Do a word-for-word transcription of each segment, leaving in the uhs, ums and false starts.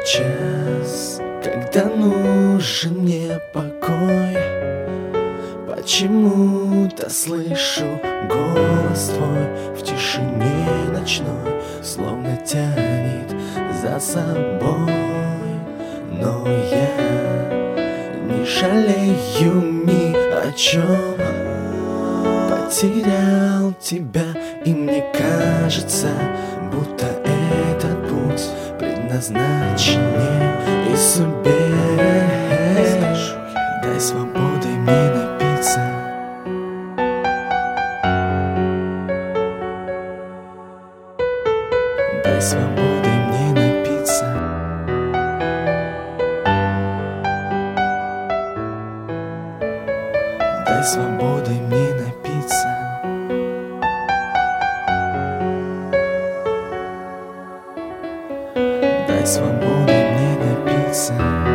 Сейчас, когда нужен мне покой, почему-то слышу голос твой в тишине ночной, словно тянет за собой. Но я не жалею ни о чем, потерял тебя, и мне кажется, будто этот путь предназначен мне и судьбе. Дай свободой мне напиться, дай свободой мне напиться, дай свободой мне напиться. Дай свободой мне напиться.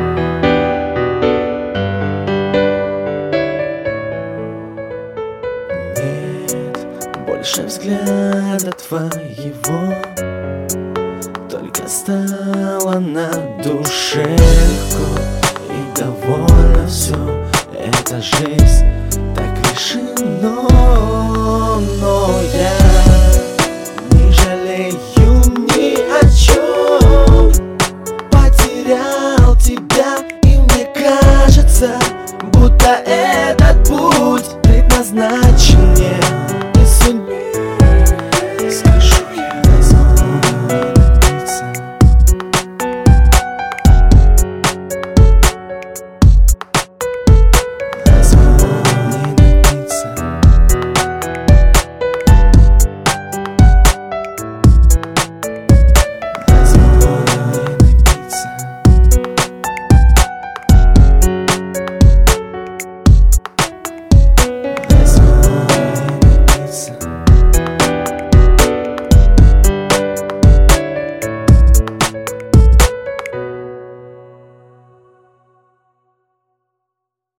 Нет больше взгляда твоего, только стало на душе легко и довольно все. Эта жизнь так решено, но я